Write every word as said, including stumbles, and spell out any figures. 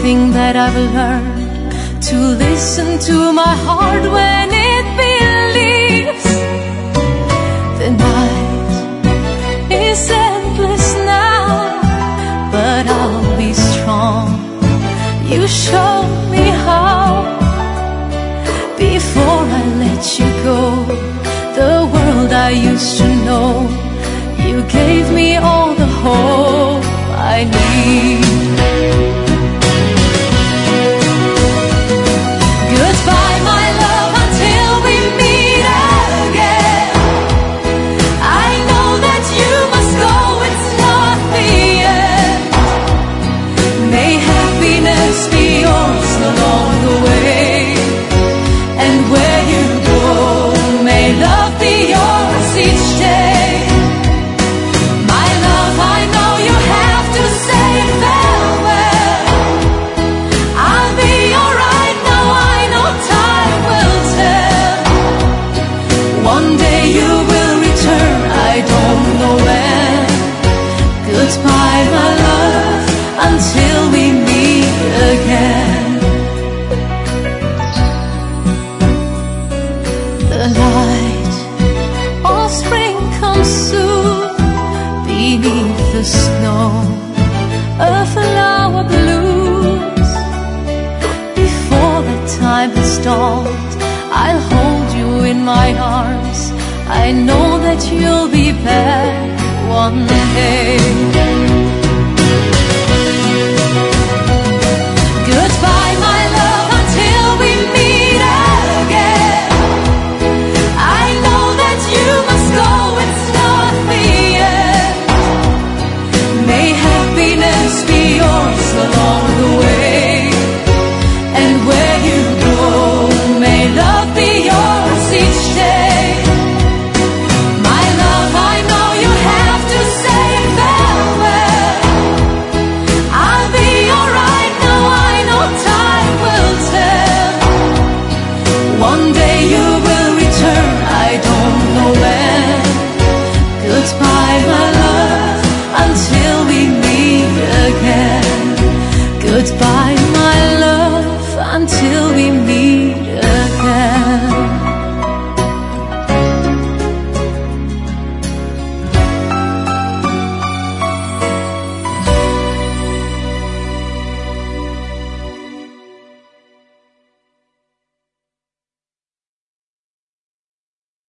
think that I've learned to listen to my heart when it believes. The night is endless now, but I'll be strong. You show me how. Before I let you go, the world I used to know, you gave me all the hope I need. Goodbye, my love, until we meet again. I know that you must go, it's not the end. May happiness be yours along the way, and where you go, may love be yours each day. My love, I know you have to say farewell. I'll be alright now, I know time will tell. One day you will return, I don't know when. Goodbye, my love, until we meet again. The light of spring comes soon. Beneath the snow, a flower blooms. Before the time has dawned, I'll hold you in my arms. I know that you'll be back one day. Goodbye, my love, until we meet again. I know that you must go, it's not the end. May happiness be yours along the way, and where you go, may love be yours each day. My love, I know you have to say farewell. I'll be alright now, I know time will tell. One day you will return, I don't know when. Goodbye, my love, until we meet again. Goodbye, my love, until